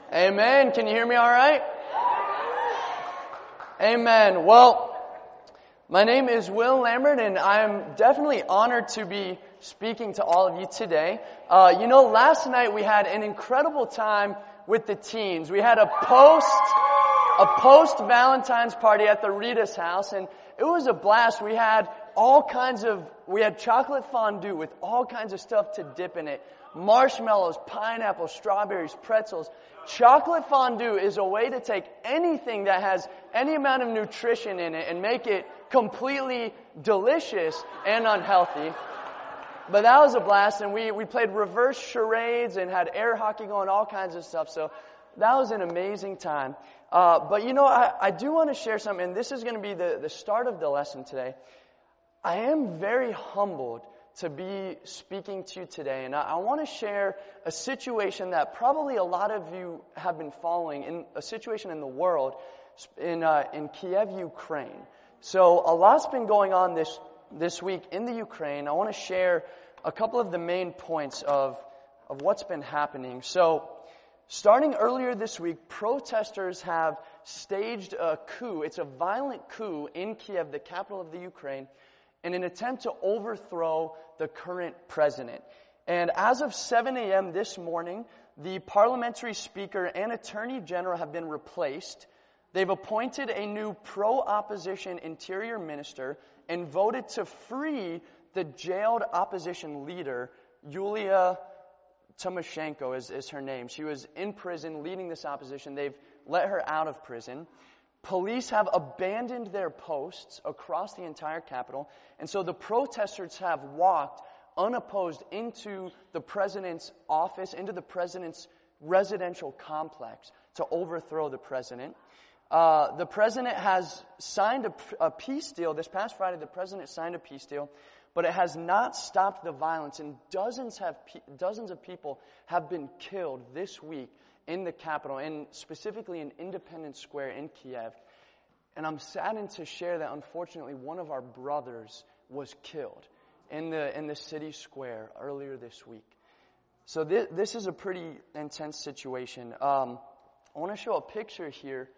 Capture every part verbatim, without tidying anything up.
Amen. Can you hear me all right? Amen. Well, my name is Will Lambert, and I'm definitely honored to be speaking to all of you today. Uh, you know, last night we had an incredible time with the teens. We had a post, a post-Valentine's party at the Rita's house, and it was a blast. We had all kinds of, we had chocolate fondue with all kinds of stuff to dip in it. Marshmallows, pineapple, strawberries, pretzels. Chocolate fondue is a way to take anything that has any amount of nutrition in it and make it completely delicious and unhealthy. But that was a blast, and we, we played reverse charades and had air hockey going, all kinds of stuff. So that was an amazing time. Uh, but you know, I, I do want to share something, and this is going to be the, the start of the lesson today. I am very humbled to be speaking to you today, and I, I want to share a situation that probably a lot of you have been following, in a situation in the world, in uh, in Kiev, Ukraine. So a lot's been going on this this week in the Ukraine. I want to share a couple of the main points of of what's been happening. So, starting earlier this week, protesters have staged a coup. It's a violent coup in Kiev, the capital of the Ukraine, in an attempt to overthrow the current president. And as of seven a.m. this morning, the parliamentary speaker and attorney general have been replaced. They've appointed a new pro-opposition interior minister and voted to free the jailed opposition leader, Yulia Tymoshenko is, is her name. She was in prison leading this opposition. They've let her out of prison. Police have abandoned their posts across the entire capital, and so the protesters have walked unopposed into the president's office, into the president's residential complex to overthrow the president. Uh, the president has signed a, a peace deal. This past Friday, the president signed a peace deal, but it has not stopped the violence, and dozens have dozens of people have been killed this week in the capital, and specifically in Independence Square in Kiev. And I'm saddened to share that unfortunately one of our brothers was killed in the in the city square earlier this week. So this, this is a pretty intense situation. Um, I want to show a picture here.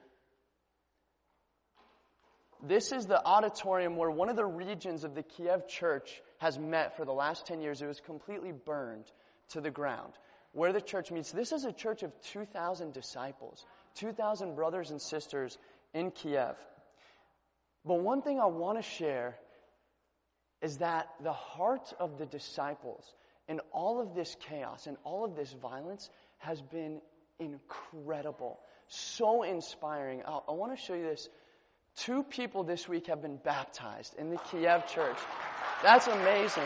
This is the auditorium where one of the regions of the Kiev church has met for the last ten years. It was completely burned to the ground. Where the church meets, this is a church of two thousand disciples, two thousand brothers and sisters in Kiev. But one thing I want to share is that the heart of the disciples in all of this chaos and all of this violence has been incredible, so inspiring. I, I want to show you this. Two people this week have been baptized in the Kiev church. That's amazing.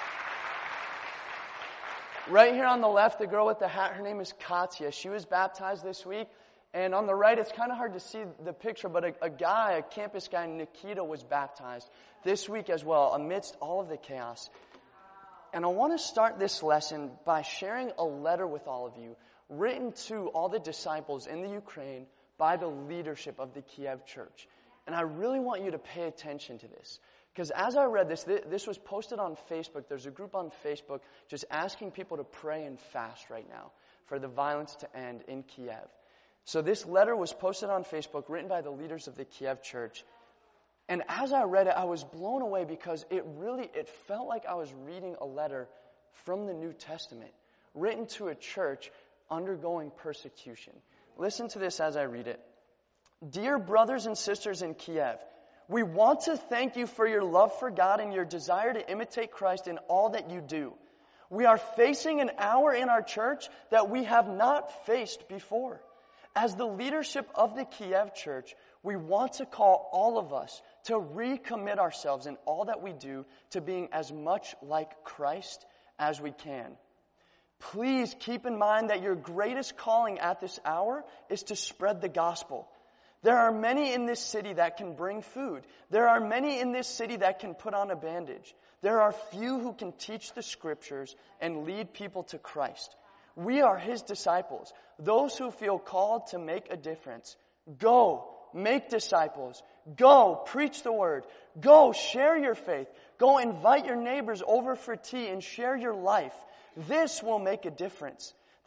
Right here on the left, the girl with the hat, her name is Katya. She was baptized this week. And on the right, it's kind of hard to see the picture, but a, a guy, a campus guy, Nikita, was baptized this week as well, amidst all of the chaos. And I want to start this lesson by sharing a letter with all of you, written to all the disciples in the Ukraine by the leadership of the Kiev church. And I really want you to pay attention to this. Because as I read this, this was posted on Facebook. There's a group on Facebook just asking people to pray and fast right now for the violence to end in Kiev. So this letter was posted on Facebook, written by the leaders of the Kiev church. And as I read it, I was blown away because it really, it felt like I was reading a letter from the New Testament, written to a church undergoing persecution. Listen to this as I read it. Dear brothers and sisters in Kiev, we want to thank you for your love for God and your desire to imitate Christ in all that you do. We are facing an hour in our church that we have not faced before. As the leadership of the Kiev church, we want to call all of us to recommit ourselves in all that we do to being as much like Christ as we can. Please keep in mind that your greatest calling at this hour is to spread the gospel. There are many in this city that can bring food. There are many in this city that can put on a bandage. There are few who can teach the scriptures and lead people to Christ. We are his disciples, those who feel called to make a difference. Go, make disciples. Go, preach the word. Go, share your faith. Go, invite your neighbors over for tea and share your life. This will make a difference.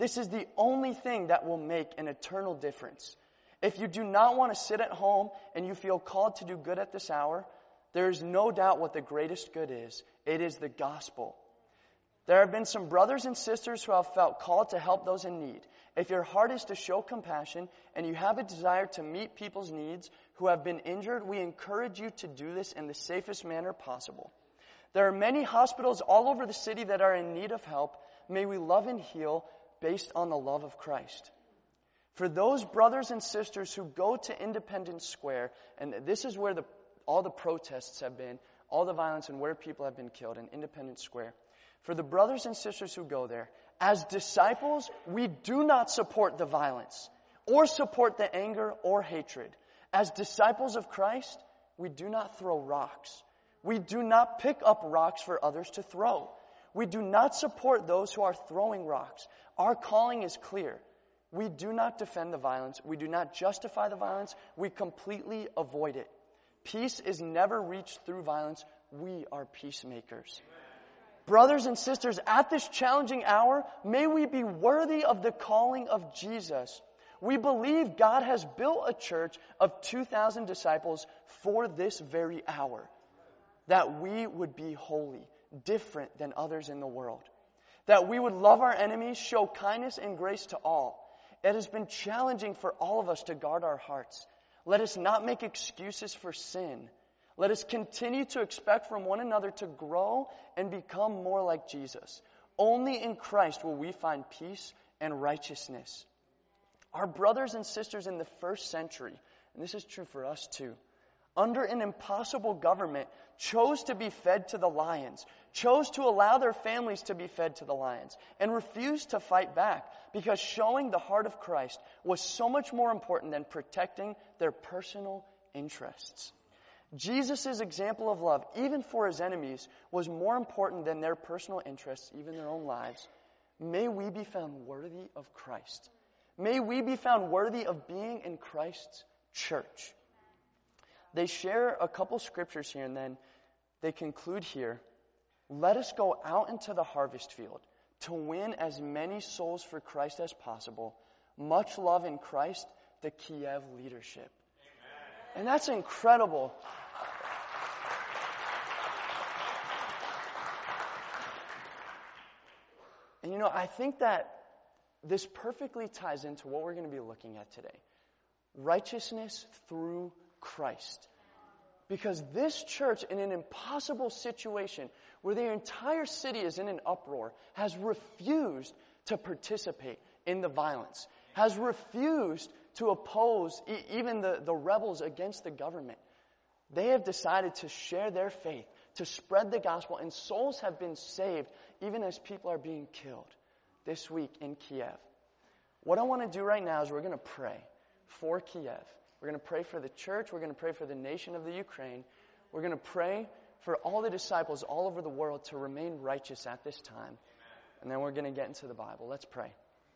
This is the only thing that will make an eternal difference. If you do not want to sit at home and you feel called to do good at this hour, there is no doubt what the greatest good is. It is the gospel. There have been some brothers and sisters who have felt called to help those in need. If your heart is to show compassion and you have a desire to meet people's needs who have been injured, we encourage you to do this in the safest manner possible. There are many hospitals all over the city that are in need of help. May we love and heal based on the love of Christ. For those brothers and sisters who go to Independence Square, and this is where the, all the protests have been, all the violence and where people have been killed in Independence Square. For the brothers and sisters who go there, as disciples, we do not support the violence or support the anger or hatred. As disciples of Christ, we do not throw rocks. We do not pick up rocks for others to throw. We do not support those who are throwing rocks. Our calling is clear. We do not defend the violence. We do not justify the violence. We completely avoid it. Peace is never reached through violence. We are peacemakers. Brothers and sisters, at this challenging hour, may we be worthy of the calling of Jesus. We believe God has built a church of two thousand disciples for this very hour, that we would be holy, different than others in the world, that we would love our enemies, show kindness and grace to all. It has been challenging for all of us to guard our hearts. Let us not make excuses for sin. Let us continue to expect from one another to grow and become more like Jesus. Only in Christ will we find peace and righteousness. Our brothers and sisters in the first century, and this is true for us too, under an impossible government, chose to be fed to the lions, chose to allow their families to be fed to the lions, and refused to fight back because showing the heart of Christ was so much more important than protecting their personal interests. Jesus' example of love, even for his enemies, was more important than their personal interests, even their own lives. May we be found worthy of Christ. May we be found worthy of being in Christ's church. They share a couple scriptures here, and then they conclude here. Let us go out into the harvest field to win as many souls for Christ as possible. Much love in Christ, the Kiev leadership. Amen. And that's incredible. And you know, I think that this perfectly ties into what we're going to be looking at today. Righteousness through Christ. Because this church, in an impossible situation where the entire city is in an uproar, has refused to participate in the violence, has refused to oppose e- even the, the rebels against the government. They have decided to share their faith, to spread the gospel, and souls have been saved even as people are being killed this week in Kiev. What I want to do right now is we're going to pray for Kiev. We're going to pray for the church. We're going to pray for the nation of the Ukraine. We're going to pray for all the disciples all over the world to remain righteous at this time. And then we're going to get into the Bible. Let's pray.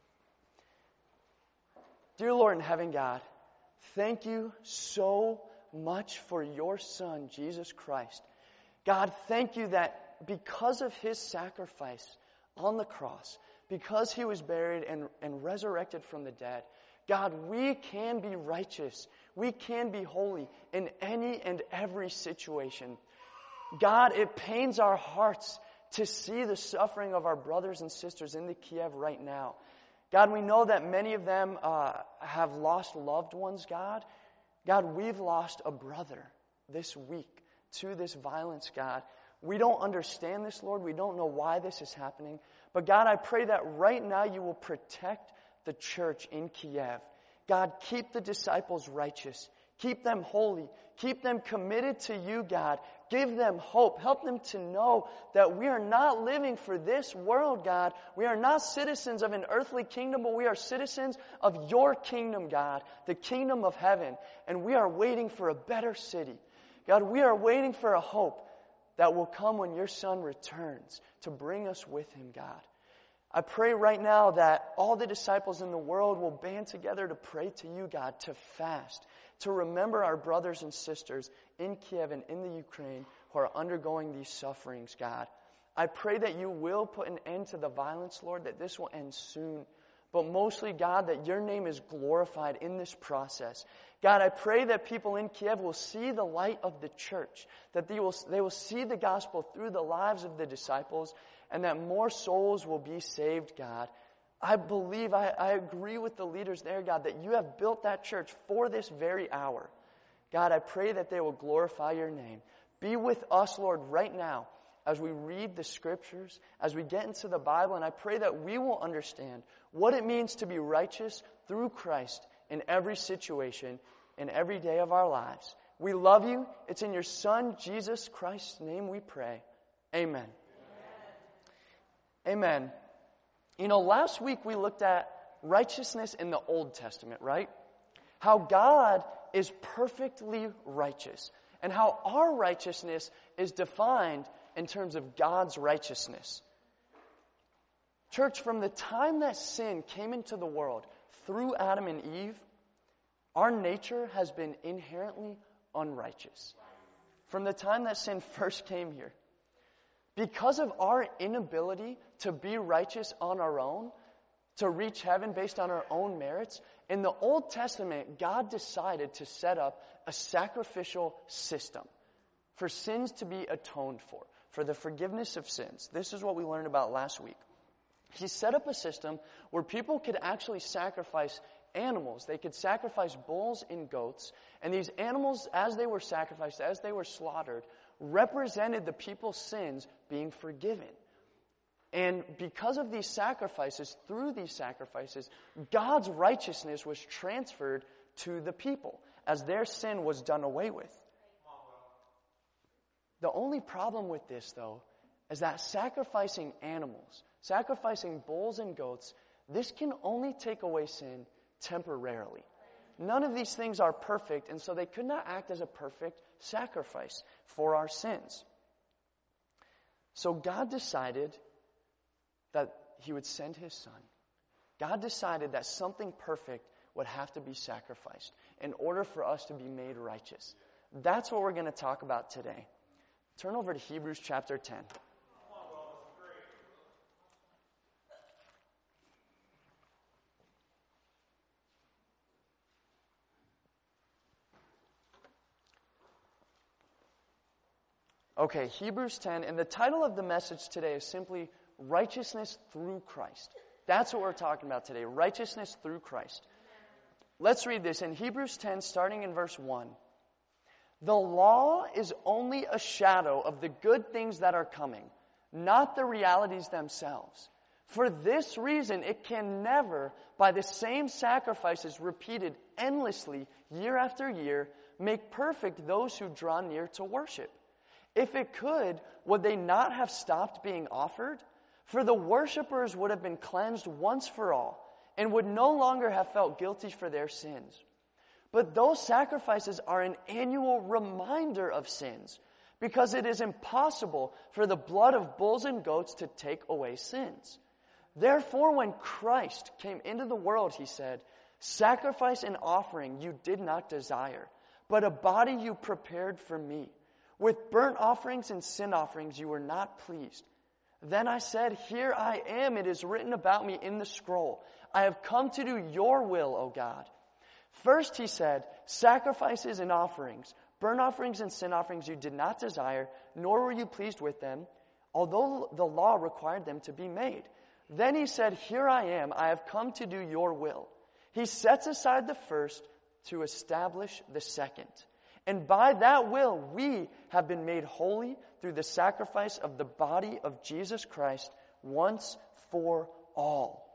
Dear Lord in heaven, God, thank you so much for your Son, Jesus Christ. God, thank you that because of his sacrifice on the cross, because he was buried and, and resurrected from the dead, God, we can be righteous. We can be holy in any and every situation. God, it pains our hearts to see the suffering of our brothers and sisters in the Kiev right now. God, we know that many of them uh, have lost loved ones, God. God, we've lost a brother this week to this violence, God. We don't understand this, Lord. We don't know why this is happening. But God, I pray that right now you will protect the church in Kiev. God, keep the disciples righteous. Keep them holy. Keep them committed to you, God. Give them hope. Help them to know that we are not living for this world, God. We are not citizens of an earthly kingdom, but we are citizens of your kingdom, God, the kingdom of heaven. And we are waiting for a better city. God, we are waiting for a hope that will come when your Son returns to bring us with him, God. I pray right now that all the disciples in the world will band together to pray to you, God, to fast, to remember our brothers and sisters in Kiev and in the Ukraine who are undergoing these sufferings, God. I pray that you will put an end to the violence, Lord, that this will end soon. but mostly, God, that your name is glorified in this process. God, I pray that people in Kiev will see the light of the church, that they will, they will see the gospel through the lives of the disciples, and that more souls will be saved, God. I believe, I, I agree with the leaders there, God, that you have built that church for this very hour. God, I pray that they will glorify your name. Be with us, Lord, right now as we read the scriptures, as we get into the Bible, and I pray that we will understand what it means to be righteous through Christ in every situation, in every day of our lives. We love you. It's in your Son, Jesus Christ's name we pray. Amen. Amen. Amen. You know, last week we looked at righteousness in the Old Testament, right? How God is perfectly righteous, and how our righteousness is defined in terms of God's righteousness. Church, from the time that sin came into the world through Adam and Eve, our nature has been inherently unrighteous. From the time that sin first came here. Because of our inability to be righteous on our own, to reach heaven based on our own merits, in the Old Testament, God decided to set up a sacrificial system for sins to be atoned for, for the forgiveness of sins. This is what we learned about last week. He set up a system where people could actually sacrifice animals. They could sacrifice bulls and goats, and these animals, as they were sacrificed, as they were slaughtered, represented the people's sins being forgiven. And because of these sacrifices, through these sacrifices, God's righteousness was transferred to the people as their sin was done away with. The only problem with this, though, is that sacrificing animals, sacrificing bulls and goats, this can only take away sin temporarily. None of these things are perfect, and so they could not act as a perfect sacrifice for our sins. So God decided that He would send His Son. God decided that something perfect would have to be sacrificed in order for us to be made righteous. That's what we're going to talk about today. Turn over to Hebrews chapter ten. Okay, Hebrews ten, and the title of the message today is simply Righteousness Through Christ. That's what we're talking about today, righteousness through Christ. Let's read this in Hebrews ten, starting in verse one. The law is only a shadow of the good things that are coming, not the realities themselves. For this reason, it can never, by the same sacrifices repeated endlessly year after year, make perfect those who draw near to worship. If it could, would they not have stopped being offered? For the worshipers would have been cleansed once for all, and would no longer have felt guilty for their sins. But those sacrifices are an annual reminder of sins, because it is impossible for the blood of bulls and goats to take away sins. Therefore, when Christ came into the world, He said, "Sacrifice and offering you did not desire, but a body you prepared for me. With burnt offerings and sin offerings you were not pleased. Then I said, Here I am, it is written about me in the scroll. I have come to do your will, O God." First He said, "Sacrifices and offerings, burnt offerings and sin offerings you did not desire, nor were you pleased with them, although the law required them to be made." Then He said, "Here I am, I have come to do your will." He sets aside the first to establish the second. And by that will, we have been made holy through the sacrifice of the body of Jesus Christ once for all.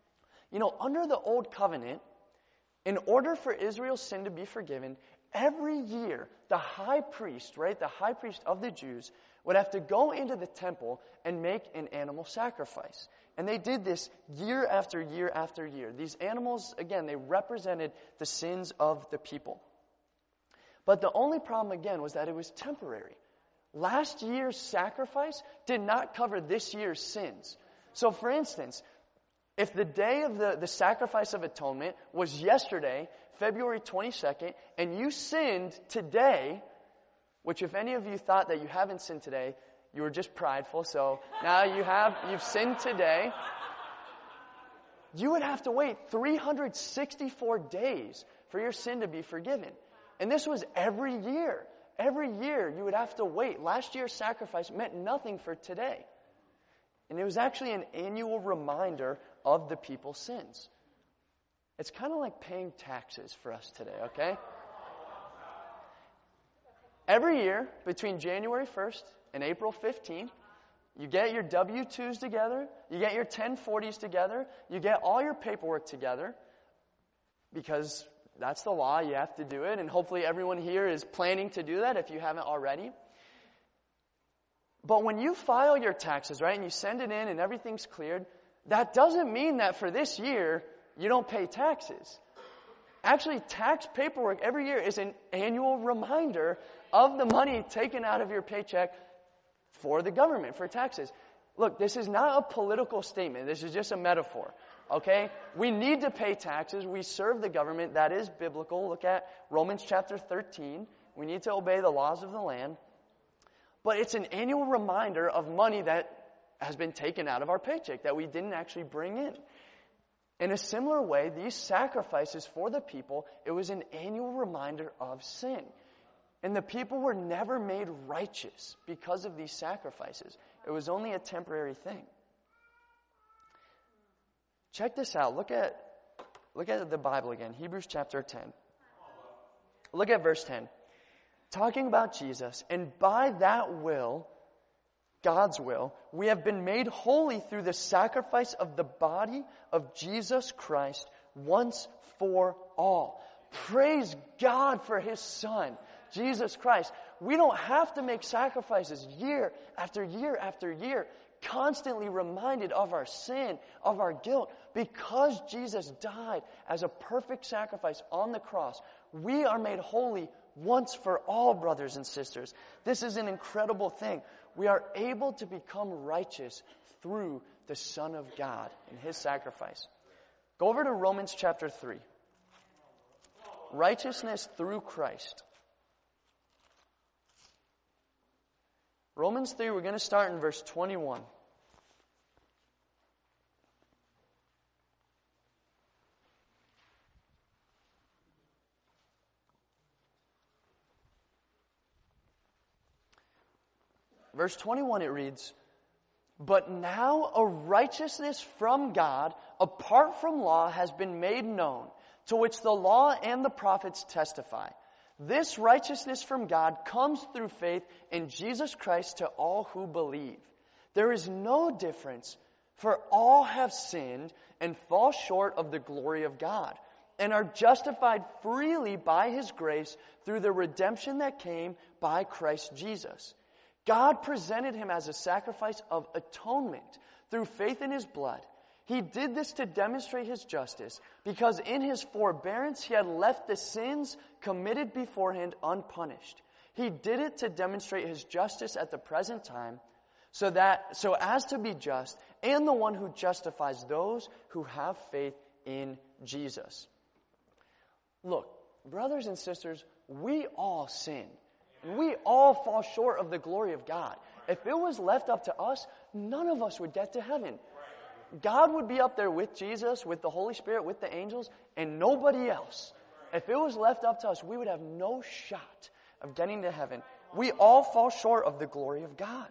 You know, under the Old Covenant, in order for Israel's sin to be forgiven, every year, the high priest, right, the high priest of the Jews, would have to go into the temple and make an animal sacrifice. And they did this year after year after year. These animals, again, they represented the sins of the people. But the only problem, again, was that it was temporary. Last year's sacrifice did not cover this year's sins. So, for instance, if the day of the, the sacrifice of atonement was yesterday, February twenty-second, and you sinned today, which if any of you thought that you haven't sinned today, you were just prideful, so now you have, you've sinned today. you would have to wait three hundred sixty-four days for your sin to be forgiven. And this was every year. Every year you would have to wait. Last year's sacrifice meant nothing for today. And it was actually an annual reminder of the people's sins. It's kind of like paying taxes for us today, okay? Every year, between January first and April fifteenth, you get your W two's together, you get your ten forties together, you get all your paperwork together, because that's the law, you have to do it, and hopefully everyone here is planning to do that if you haven't already. But when you file your taxes, right, and you send it in and everything's cleared, that doesn't mean that for this year you don't pay taxes. Actually, tax paperwork every year is an annual reminder of the money taken out of your paycheck for the government, for taxes. Look, this is not a political statement. This is just a metaphor, okay? We need to pay taxes. We serve the government. That is biblical. Look at Romans chapter thirteen. We need to obey the laws of the land. But it's an annual reminder of money that has been taken out of our paycheck that we didn't actually bring in. In a similar way, these sacrifices for the people, it was an annual reminder of sin. And the people were never made righteous because of these sacrifices. It was only a temporary thing. Check this out. Look at, look at the Bible again. Hebrews chapter ten. Look at verse ten. Talking about Jesus, and by that will, God's will, we have been made holy through the sacrifice of the body of Jesus Christ once for all. Praise God for His Son, Jesus Christ. We don't have to make sacrifices year after year after year, constantly reminded of our sin, of our guilt. Because Jesus died as a perfect sacrifice on the cross, we are made holy once for all, brothers and sisters. This is an incredible thing. We are able to become righteous through the Son of God and His sacrifice. Go over to Romans chapter three. Righteousness through Christ. Romans three, we're going to start in verse twenty-one. Verse twenty-one, it reads, "But now a righteousness from God, apart from law, has been made known, to which the law and the prophets testify. This righteousness from God comes through faith in Jesus Christ to all who believe. There is no difference, for all have sinned and fall short of the glory of God, and are justified freely by His grace through the redemption that came by Christ Jesus. God presented Him as a sacrifice of atonement through faith in His blood. He did this to demonstrate His justice, because in His forbearance He had left the sins committed beforehand unpunished. He did it to demonstrate His justice at the present time, so that so as to be just, and the one who justifies those who have faith in Jesus." Look, brothers and sisters, we all sin. We all fall short of the glory of God. If it was left up to us, none of us would get to heaven. God would be up there with Jesus, with the Holy Spirit, with the angels, and nobody else. If it was left up to us, we would have no shot of getting to heaven. We all fall short of the glory of God.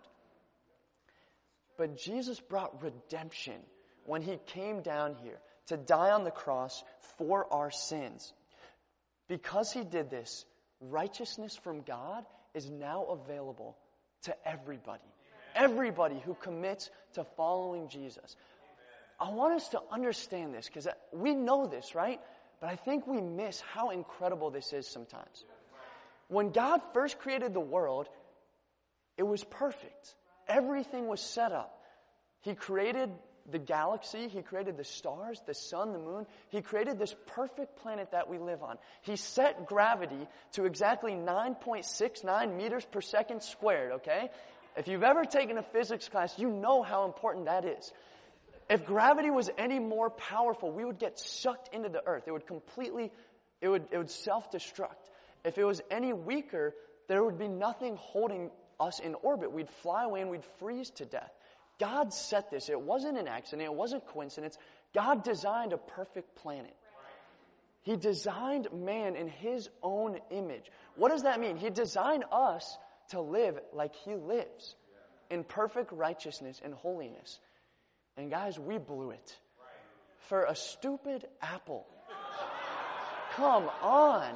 But Jesus brought redemption when He came down here to die on the cross for our sins. Because He did this, righteousness from God is now available to everybody. Everybody who commits to following Jesus. I want us to understand this, because we know this, right? But I think we miss how incredible this is sometimes. When God first created the world, it was perfect. Everything was set up. He created the galaxy, He created the stars, the sun, the moon. He created this perfect planet that we live on. He set gravity to exactly nine point six nine meters per second squared, okay? If you've ever taken a physics class, you know how important that is. If gravity was any more powerful, we would get sucked into the earth. It would completely, it would, it would self-destruct. If it was any weaker, there would be nothing holding us in orbit. We'd fly away and we'd freeze to death. God set this. It wasn't an accident. It wasn't coincidence. God designed a perfect planet. He designed man in His own image. What does that mean? He designed us to live like He lives, in perfect righteousness and holiness. And guys, we blew it. For a stupid apple. Come on.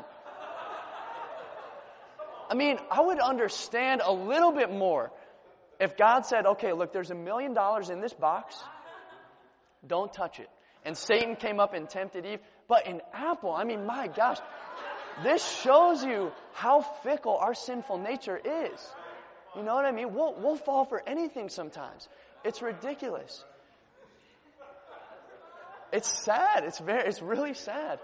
I mean, I would understand a little bit more if God said, okay, look, there's a million dollars in this box. Don't touch it. And Satan came up and tempted Eve. But an apple, I mean, my gosh, this shows you how fickle our sinful nature is. You know what I mean? We'll, we'll fall for anything sometimes. It's ridiculous. It's sad. It's very, it's really sad.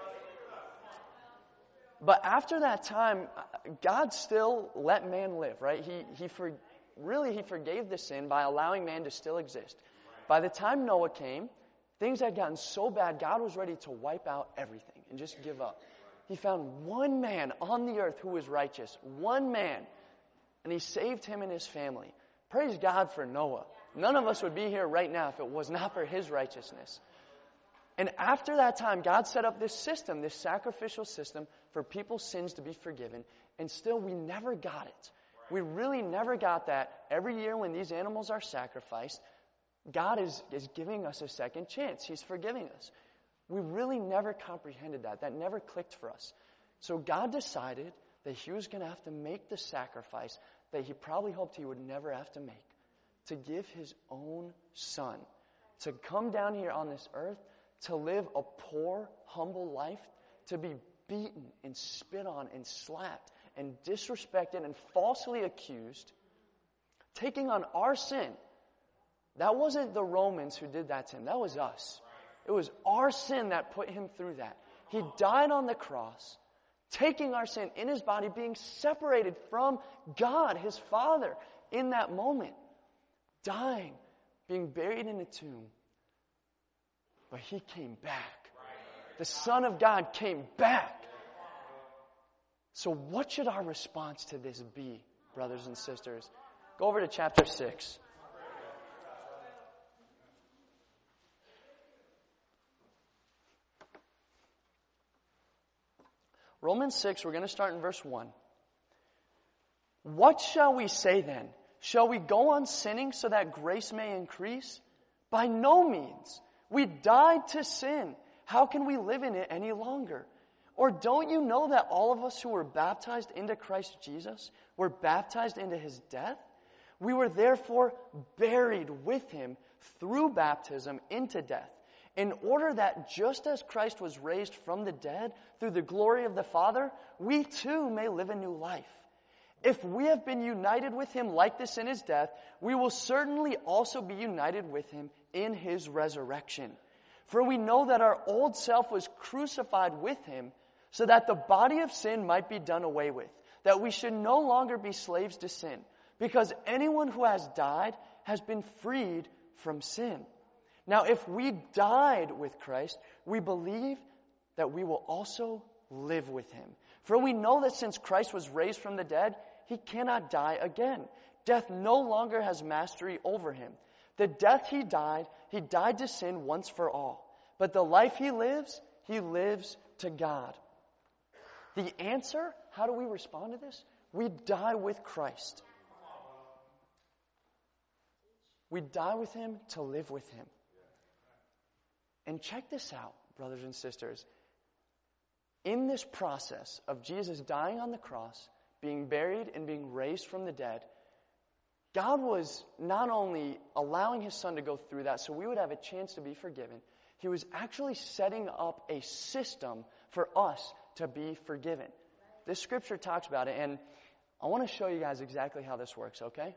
But after that time, God still let man live, right? He, he for, really, He forgave the sin by allowing man to still exist. By the time Noah came, things had gotten so bad, God was ready to wipe out everything and just give up. He found one man on the earth who was righteous. One man. And He saved him and his family. Praise God for Noah. None of us would be here right now if it was not for his righteousness. And after that time, God set up this system, this sacrificial system for people's sins to be forgiven. And still, we never got it. We really never got that. Every year when these animals are sacrificed, God is, is giving us a second chance. He's forgiving us. We really never comprehended that. That never clicked for us. So God decided that He was going to have to make the sacrifice that He probably hoped He would never have to make. To give His own Son. To come down here on this earth, to live a poor, humble life, to be beaten and spit on and slapped and disrespected and falsely accused, taking on our sin. That wasn't the Romans who did that to Him. That was us. It was our sin that put Him through that. He died on the cross, taking our sin in His body, being separated from God, His Father, in that moment. Dying, being buried in a tomb. But He came back. The Son of God came back. So what should our response to this be, brothers and sisters? Go over to chapter six. Romans six, we're going to start in verse one. What shall we say then? Shall we go on sinning so that grace may increase? By no means. We died to sin. How can we live in it any longer? Or don't you know that all of us who were baptized into Christ Jesus were baptized into His death? We were therefore buried with Him through baptism into death, in order that just as Christ was raised from the dead through the glory of the Father, we too may live a new life. If we have been united with Him like this in His death, we will certainly also be united with Him in His resurrection. For we know that our old self was crucified with Him, so that the body of sin might be done away with, that we should no longer be slaves to sin, because anyone who has died has been freed from sin. Now, if we died with Christ, we believe that we will also live with Him. For we know that since Christ was raised from the dead, He cannot die again. Death no longer has mastery over Him. The death He died, He died to sin once for all. But the life He lives, He lives to God. The answer, how do we respond to this? We die with Christ. We die with Him to live with Him. And check this out, brothers and sisters. In this process of Jesus dying on the cross, being buried and being raised from the dead, God was not only allowing His Son to go through that so we would have a chance to be forgiven, He was actually setting up a system for us to be forgiven. This scripture talks about it, and I want to show you guys exactly how this works, okay?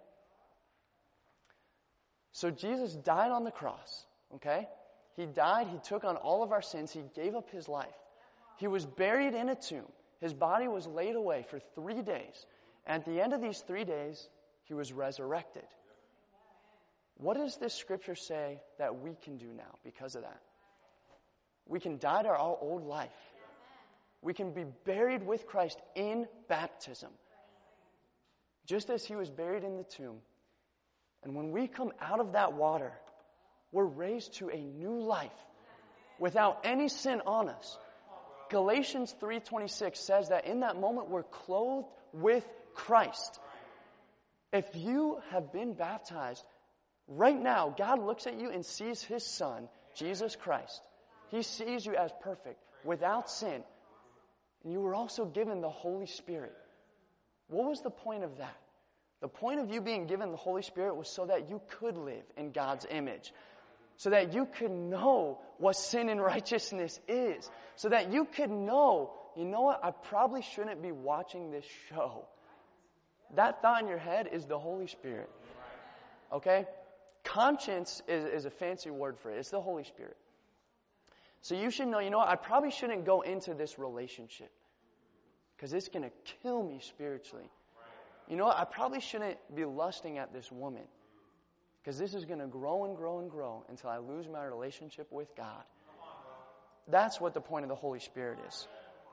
So Jesus died on the cross, okay? He died, He took on all of our sins, He gave up His life. He was buried in a tomb. His body was laid away for three days. And at the end of these three days, He was resurrected. What does this scripture say that we can do now because of that? We can die to our old life. We can be buried with Christ in baptism. Just as He was buried in the tomb. And when we come out of that water, we're raised to a new life without any sin on us. Galatians three twenty-six says that in that moment we're clothed with Christ. If you have been baptized, right now God looks at you and sees His Son, Jesus Christ. He sees you as perfect, without sin. And you were also given the Holy Spirit. What was the point of that? The point of you being given the Holy Spirit was so that you could live in God's image. So that you could know what sin and righteousness is. So that you could know, you know what, I probably shouldn't be watching this show. That thought in your head is the Holy Spirit. Okay? Conscience is, is a fancy word for it. It's the Holy Spirit. So you should know, you know what, I probably shouldn't go into this relationship. Because it's going to kill me spiritually. You know what, I probably shouldn't be lusting at this woman. Because this is going to grow and grow and grow until I lose my relationship with God. That's what the point of the Holy Spirit is.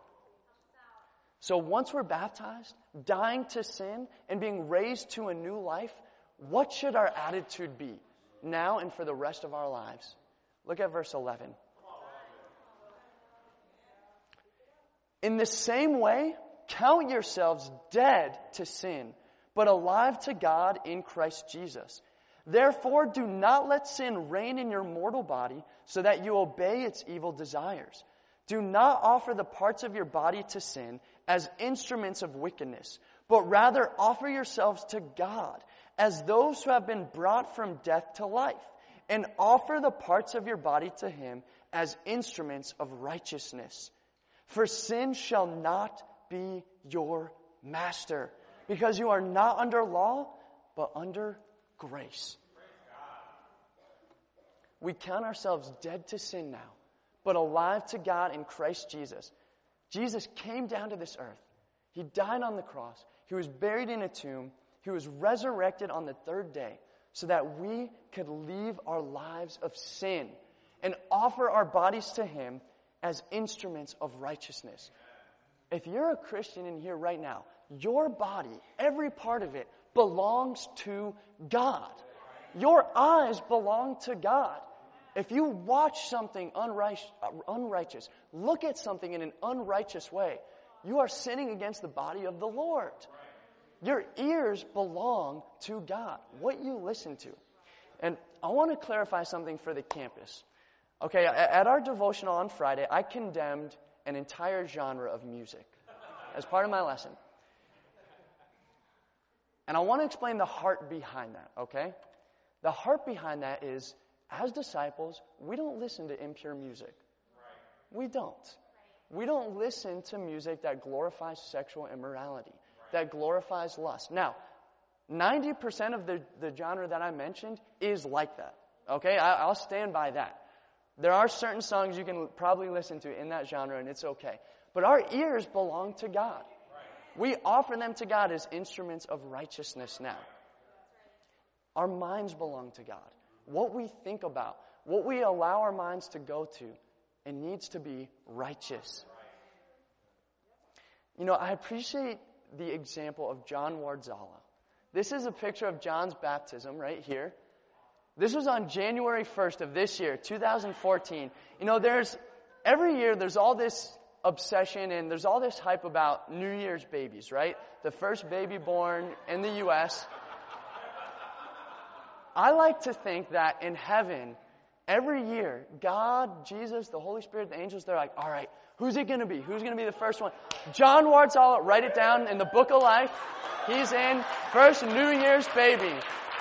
So once we're baptized, dying to sin, and being raised to a new life, what should our attitude be now and for the rest of our lives? Look at verse eleven. In the same way, count yourselves dead to sin, but alive to God in Christ Jesus. Therefore, do not let sin reign in your mortal body so that you obey its evil desires. Do not offer the parts of your body to sin as instruments of wickedness, but rather offer yourselves to God as those who have been brought from death to life, and offer the parts of your body to Him as instruments of righteousness. For sin shall not be your master, because you are not under law, but under grace. We count ourselves dead to sin now, but alive to God in Christ Jesus. Jesus came down to this earth. He died on the cross. He was buried in a tomb. He was resurrected on the third day so that we could leave our lives of sin and offer our bodies to Him as instruments of righteousness. If you're a Christian in here right now, your body, every part of it, belongs to God. Your eyes belong to God. If you watch something unrighteous, look at something in an unrighteous way, you are sinning against the body of the Lord. Your ears belong to God, what you listen to. And I want to clarify something for the campus. Okay, at our devotional on Friday, I condemned an entire genre of music as part of my lesson. And I want to explain the heart behind that, okay? The heart behind that is, as disciples, we don't listen to impure music. We don't. We don't listen to music that glorifies sexual immorality, that glorifies lust. Now, ninety percent of the, the genre that I mentioned is like that. Okay, I, I'll stand by that. There are certain songs you can probably listen to in that genre, and it's okay. But our ears belong to God. We offer them to God as instruments of righteousness now. Our minds belong to God. What we think about, what we allow our minds to go to, it needs to be righteous. You know, I appreciate the example of John Wardzala. This is a picture of John's baptism right here. This was on January first of this year, two thousand fourteen. You know, there's, every year there's all this obsession and there's all this hype about New Year's babies, right? The first baby born in the U S I like to think that in heaven, every year, God, Jesus, the Holy Spirit, the angels, they're like, all right, who's it going to be? Who's going to be the first one? John Wardzala, write it down in the book of life. He's in first New Year's baby.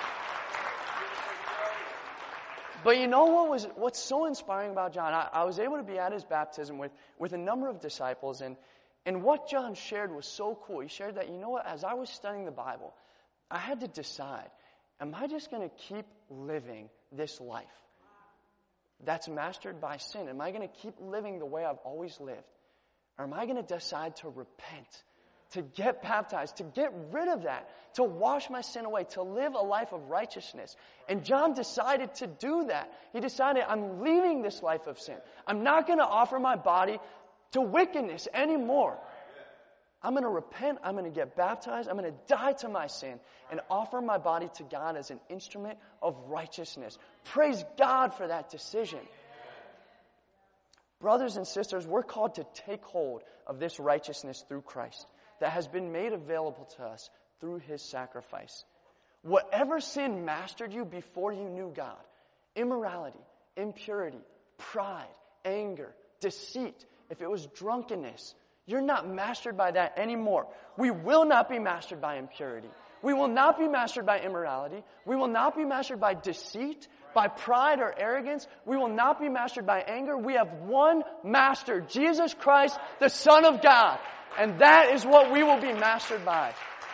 But you know what was what's so inspiring about John? I, I was able to be at his baptism with, with a number of disciples, and, and what John shared was so cool. He shared that, you know what, as I was studying the Bible, I had to decide, am I just going to keep living this life that's mastered by sin? Am I going to keep living the way I've always lived? Or am I going to decide to repent, to get baptized, to get rid of that, to wash my sin away, to live a life of righteousness? And John decided to do that. He decided, I'm leaving this life of sin. I'm not going to offer my body to wickedness anymore. I'm going to repent. I'm going to get baptized. I'm going to die to my sin and offer my body to God as an instrument of righteousness. Praise God for that decision. Brothers and sisters, we're called to take hold of this righteousness through Christ that has been made available to us through His sacrifice. Whatever sin mastered you before you knew God, immorality, impurity, pride, anger, deceit, if it was drunkenness, you're not mastered by that anymore. We will not be mastered by impurity. We will not be mastered by immorality. We will not be mastered by deceit, by pride or arrogance. We will not be mastered by anger. We have one master, Jesus Christ, the Son of God. And that is what we will be mastered by.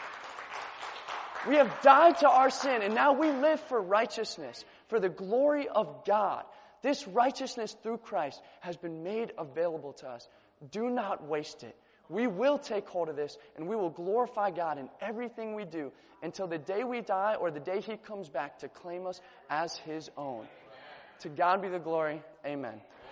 We have died to our sin, and now we live for righteousness, for the glory of God. This righteousness through Christ has been made available to us. Do not waste it. We will take hold of this, and we will glorify God in everything we do until the day we die or the day He comes back to claim us as His own. To God be the glory. Amen.